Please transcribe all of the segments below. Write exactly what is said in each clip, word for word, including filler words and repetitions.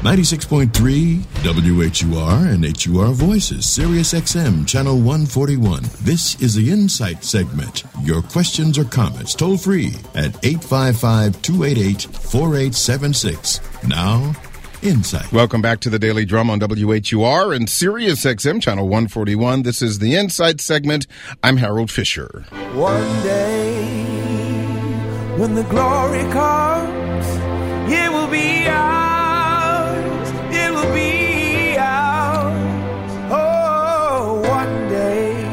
ninety-six point three W H U R and H U R Voices, Sirius X M, Channel one forty-one. This is the Insight segment. Your questions or comments toll free at eight five five, two eight eight, four eight seven six. Now, Insight. Welcome back to the Daily Drum on W H U R and Sirius X M, Channel one forty-one. This is the Insight segment. I'm Harold Fisher. One day, when the glory comes, it will be ours. It will be ours. Oh, one day,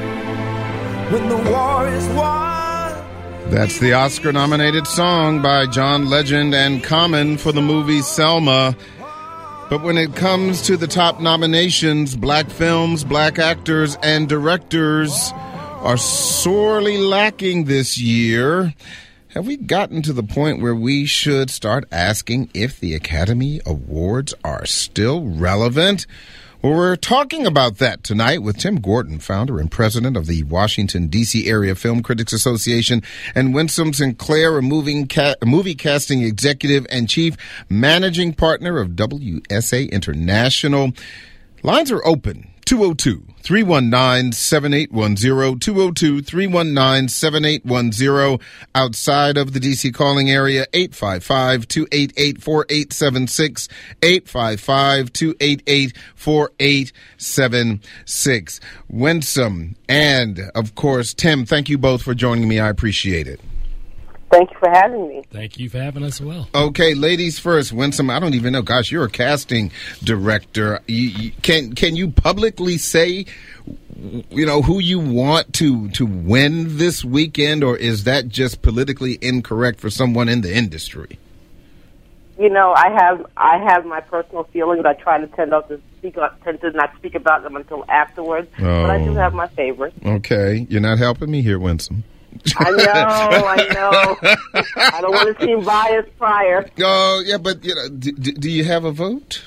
when the war is won. That's the Oscar-nominated song by John Legend and Common for the movie Selma. But when it comes to the top nominations, black films, black actors, and directors are sorely lacking this year. Have we gotten to the point where we should start asking if the Academy Awards are still relevant? Well, we're talking about that tonight with Tim Gordon, founder and president of the Washington, D C Area Film Critics Association, and Winsome Sinclair, a moving ca- movie casting executive and chief managing partner of W S A International. Lines are open. two oh two, three one nine, seven eight one zero, two oh two, three one nine, seven eight one zero. Outside of the D C calling area, eight five five, two eight eight, four eight seven six, eight five five, two eight eight, four eight seven six. Winsome and, of course, Tim, thank you both for joining me. I appreciate it. Thank you for having me. Thank you for having us as well. Okay, ladies first. Winsome, I don't even know. Gosh, you're a casting director. You, you, can can you publicly say, you know, who you want to to win this weekend, or is that just politically incorrect for someone in the industry? You know, I have I have my personal feelings. I try to tend not to speak tend to not speak about them until afterwards. Oh. But I do have my favorites. Okay, you're not helping me here, Winsome. I know, I know. I don't want to seem biased prior. Oh, yeah, but you know, do, do you have a vote?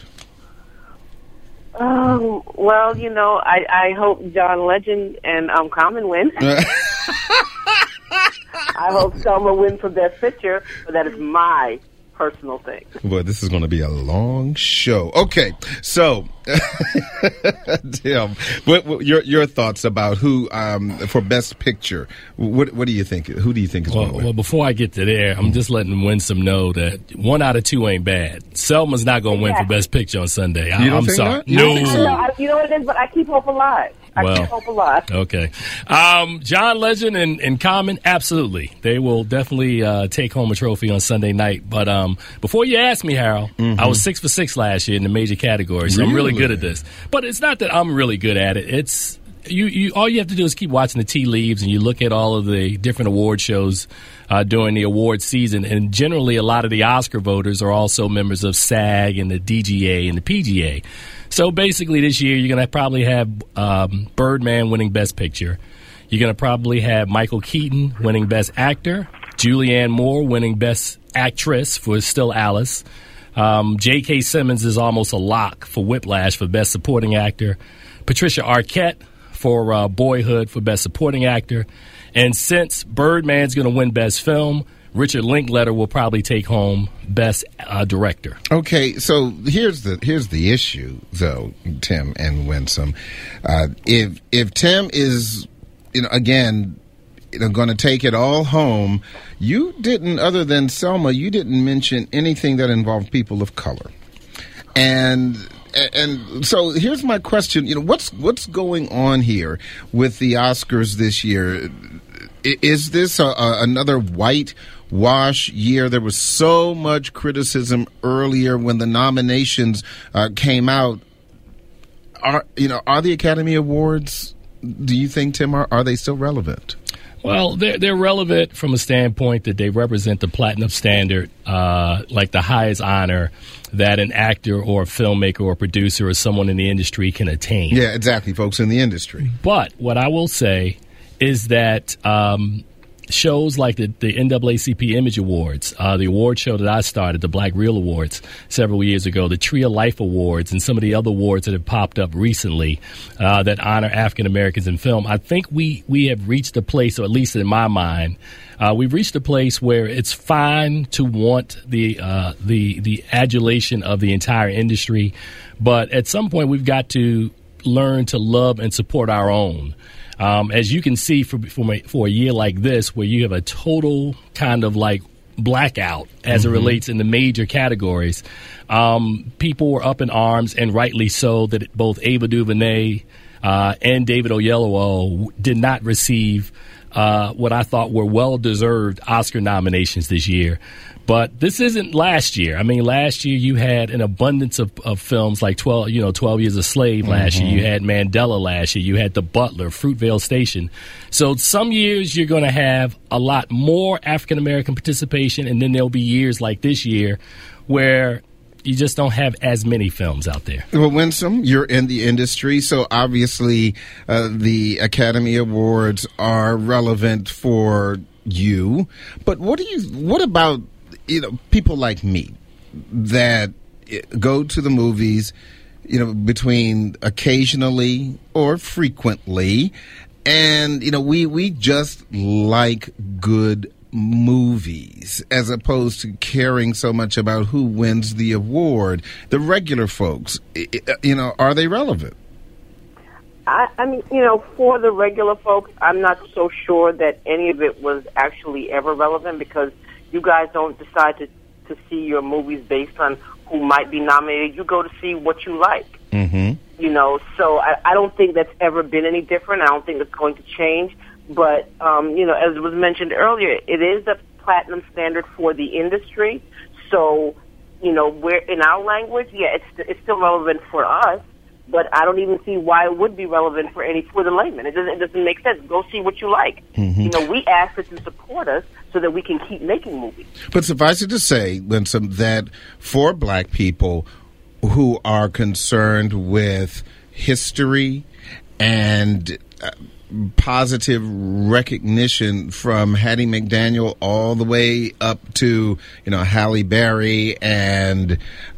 Um, well, you know, I, I hope John Legend and um, Common win. I hope Selma wins for Best Picture, but that is my personal thing. Well, this is going to be a long show. Okay, so Tim, what, what your your thoughts about who um, for Best Picture? What what do you think? Who do you think is well, going to win? Well, before I get to there, I'm just letting Winsome know that one out of two ain't bad. Selma's not going to win for Best Picture on Sunday. I, You don't I'm think sorry. not? No. I know, I, you know what it is, but I keep hope alive. I Well, keep hope alive. Okay. Um, John Legend and, and Common, absolutely. They will definitely uh, take home a trophy on Sunday night. But um, before you ask me, Harold, Mm-hmm. I was six for six last year in the major categories, so I'm really Really? good at this. But it's not that I'm really good at it. It's you, you. All you have to do is keep watching the tea leaves, and you look at all of the different award shows uh, during the award season. And generally, a lot of the Oscar voters are also members of SAG and the D G A and the P G A. So basically, this year you're going to probably have um, Birdman winning Best Picture. You're going to probably have Michael Keaton winning Best Actor, Julianne Moore winning Best Actress for Still Alice. Um, J K. Simmons is almost a lock for Whiplash for Best Supporting Actor. Patricia Arquette for uh, Boyhood for Best Supporting Actor. And since Birdman's going to win Best Film, Richard Linklater will probably take home Best uh, Director. Okay, so here's the here's the issue, though, Tim and Winsome. Uh, if if Tim is, you know, again, you know, going to take it all home, you didn't, other than Selma, you didn't mention anything that involved people of color, and. And so here's my question: you know, what's what's going on here with the Oscars this year? Is this a, a, another whitewash year? There was so much criticism earlier when the nominations uh, came out. Are you know? Are the Academy Awards? Do you think, Tim, are, are they still relevant? Well, they're, they're relevant from a standpoint that they represent the platinum standard, uh, like the highest honor that an actor or a filmmaker or producer or someone in the industry can attain. Yeah, exactly, folks in the industry. But what I will say is that um, shows like the, the N double A C P Image Awards, uh, the award show that I started, the Black Reel Awards, several years ago, the Tree of Life Awards, and some of the other awards that have popped up recently uh, that honor African Americans in film, I think we, we have reached a place, or at least in my mind, uh, we've reached a place where it's fine to want the uh, the the adulation of the entire industry, but at some point we've got to learn to love and support our own. Um, as you can see for, for, for a year like this, where you have a total kind of like blackout as mm-hmm. it relates in the major categories, um, people were up in arms, and rightly so, that both Ava DuVernay uh, and David Oyelowo did not receive uh, what I thought were well-deserved Oscar nominations this year. But this isn't last year. I mean, last year you had an abundance of, of films like twelve, you know, twelve Years a Slave last mm-hmm. year. You had Mandela last year. You had The Butler, Fruitvale Station. So some years you're going to have a lot more African American participation, and then there'll be years like this year where you just don't have as many films out there. Well, Winsome, you're in the industry, so obviously uh, the Academy Awards are relevant for you. But what do you? What about you know people like me that go to the movies, you know, between occasionally or frequently, and you know we we just like good movies as opposed to caring so much about who wins the award. The regular folks, you know, are they relevant? I, I mean, you know, for the regular folks, I'm not so sure that any of it was actually ever relevant, because you guys don't decide to, to see your movies based on who might be nominated. You go to see what you like. Mm-hmm. You know, so I, I don't think that's ever been any different. I don't think it's going to change. But, um, you know, as was mentioned earlier, it is a platinum standard for the industry. So, you know, we're in our language, yeah, it's it's still relevant for us, but I don't even see why it would be relevant for any for the layman. It doesn't it doesn't make sense. Go see what you like. Mm-hmm. You know, we ask that you support us so that we can keep making movies. But suffice it to say, Winsome, that for black people who are concerned with history and uh, positive recognition, from Hattie McDaniel all the way up to, you know, Halle Berry and,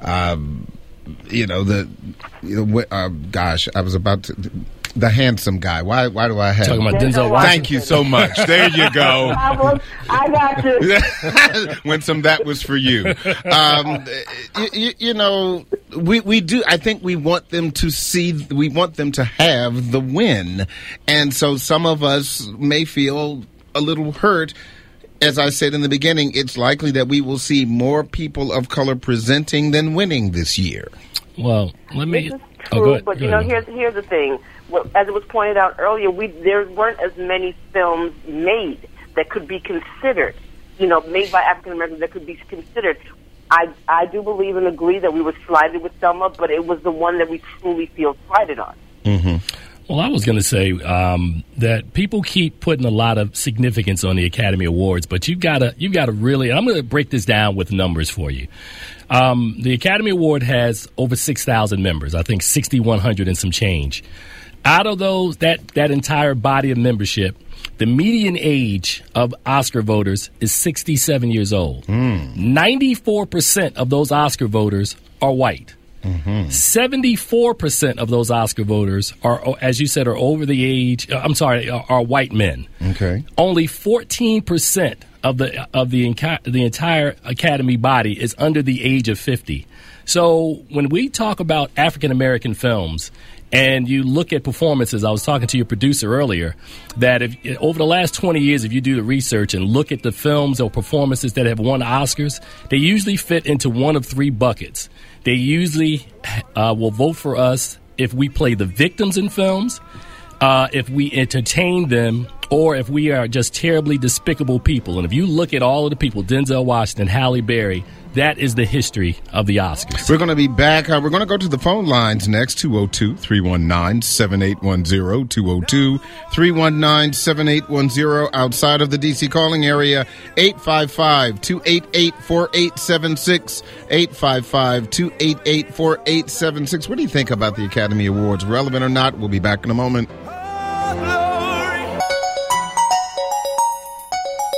um, you know, the, you know, uh, gosh, I was about to, the handsome guy. Why Why do I have... Talking about Denzel Washington. Thank you so much. There you go. I, was, I got you. Winsome, that was for you. Um, you, you know, we, we do, I think we want them to see, we want them to have the win. And so some of us may feel a little hurt. As I said in the beginning, it's likely that we will see more people of color presenting than winning this year. Well, let me... This is oh, true, go ahead. but, Go you know, ahead. here's, here's the thing. Well, as it was pointed out earlier, we there weren't as many films made that could be considered, you know, made by African Americans that could be considered. I I do believe and agree that we were slighted with Selma, but it was the one that we truly feel slighted on. Mm-hmm. Well, I was going to say um, that people keep putting a lot of significance on the Academy Awards, but you've got to you've got to really. I'm going to break this down with numbers for you. Um, the Academy Award has over six thousand members. I think six thousand one hundred and some change. Out of those, that that entire body of membership, the median age of Oscar voters is sixty-seven years old. Mm. ninety-four percent of those Oscar voters are white. Mm-hmm. seventy-four percent of those Oscar voters are, as you said, are over the age. I'm sorry, are, are white men. Okay. Only fourteen percent of the of the the entire Academy body is under the age of fifty. So when we talk about African American films, and you look at performances, I was talking to your producer earlier, that if over the last twenty years, if you do the research and look at the films or performances that have won Oscars, they usually fit into one of three buckets. They usually uh, will vote for us if we play the victims in films, uh, if we entertain them, or if we are just terribly despicable people. And if you look at all of the people, Denzel Washington, Halle Berry, that is the history of the Oscars. We're going to be back. Uh, we're going to go to the phone lines next. two oh two, three one nine, seven eight one zero. two oh two, three one nine, seven eight one zero. Outside of the D C calling area, eight five five, two eight eight, four eight seven six. eight five five, two eight eight, four eight seven six. What do you think about the Academy Awards? Relevant or not? We'll be back in a moment.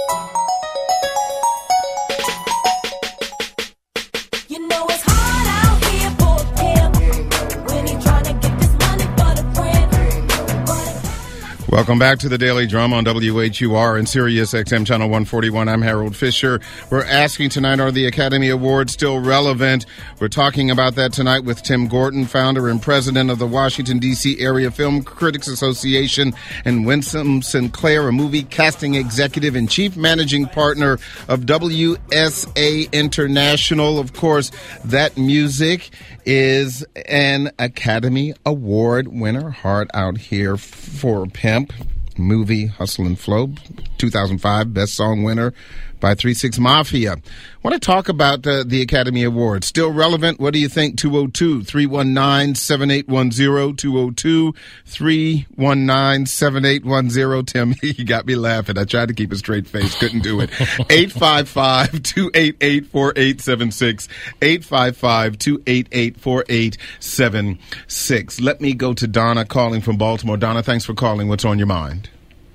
Welcome back to the Daily Drum on W H U R and Sirius X M Channel one forty-one. I'm Harold Fisher. We're asking tonight, are the Academy Awards still relevant? We're talking about that tonight with Tim Gorton, founder and president of the Washington, D C Area Film Critics Association, and Winsome Sinclair, a movie casting executive and chief managing partner of W S A International. Of course, that music is an Academy Award winner. Hard Out Here for Pimp. Movie Hustle and Flow, two thousand five Best Song winner by three six Mafia. I want to talk about uh, the Academy Awards. Still relevant? What do you think? two oh two, three one nine, seven eight one zero, two oh two, three one nine, seven eight one zero. Tim, he got me laughing. I tried to keep a straight face. Couldn't do it. eight five five, two eight eight, four eight seven six. eight five five, two eight eight, four eight seven six. Let me go to Donna calling from Baltimore. Donna, thanks for calling. What's on your mind?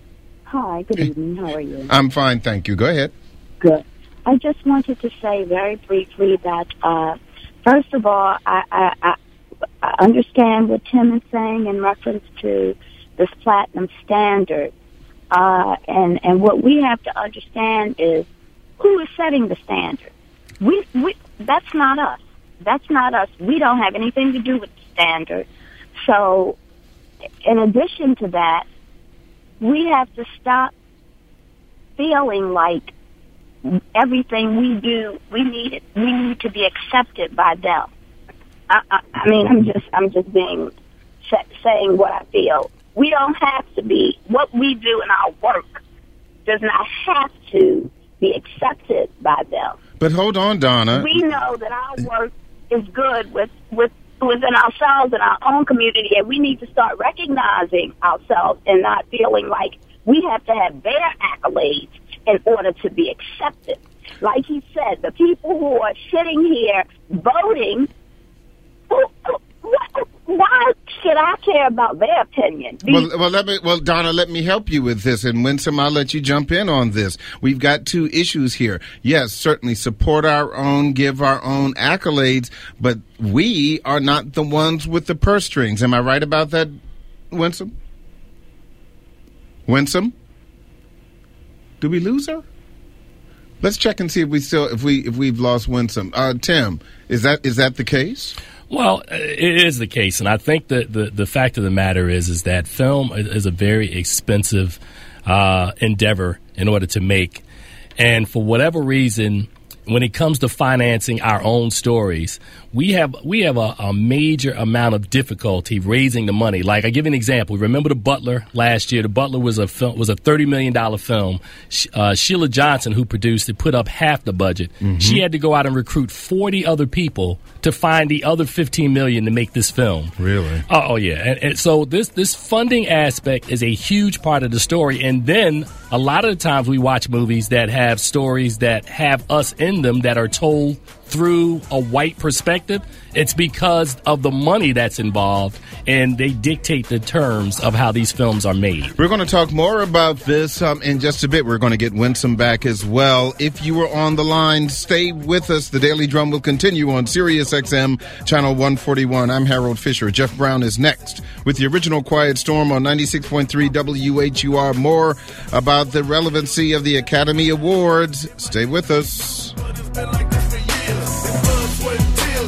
Hi, good evening. How are you? I'm fine, thank you. Go ahead. Good. I just wanted to say very briefly that, uh, first of all, I, I, I, I understand what Tim is saying in reference to this platinum standard. Uh, and, and what we have to understand is who is setting the standard. We, we, that's not us. That's not us. We don't have anything to do with the standard. So, in addition to that, we have to stop feeling like everything we do, we need it, we need to be accepted by them. I, I, I mean, I'm just, I'm just being saying what I feel. We don't have to be. What we do in our work does not have to be accepted by them. But hold on, Donna. We know that our work is good with with within ourselves and our own community, and we need to start recognizing ourselves and not feeling like we have to have their accolades in order to be accepted. Like he said, the people who are sitting here voting, why should I care about their opinion? Well, well, let me, well, Donna, let me help you with this, and Winsome, I'll let you jump in on this. We've got two issues here. Yes, certainly support our own, give our own accolades, but we are not the ones with the purse strings. Am I right about that, Winsome? Winsome? Did we lose her? Let's check and see if we still if we if we've lost Winsome. Uh, Tim, is that is that the case? Well, it is the case, and I think that the, the fact of the matter is is that film is a very expensive uh, endeavor in order to make, and for whatever reason, when it comes to financing our own stories, we have we have a, a major amount of difficulty raising the money. Like, I give you an example. Remember The Butler last year? The Butler was a film, was a thirty million dollars film. Uh, Sheila Johnson, who produced it, put up half the budget. Mm-hmm. She had to go out and recruit forty other people to find the other fifteen million dollars to make this film. Really? Oh, oh yeah. And, and so this this funding aspect is a huge part of the story. And then a lot of the times we watch movies that have stories that have us in them that are told through a white perspective. It's because of the money that's involved, and they dictate the terms of how these films are made. We're going to talk more about this um, in just a bit. We're going to get Winsome back as well. If you were on the line, stay with us. The Daily Drum will continue on Sirius X M Channel one forty-one. I'm Harold Fisher. Jeff Brown is next with the original Quiet Storm on ninety-six point three W H U R. More about the relevancy of the Academy Awards. Stay with us.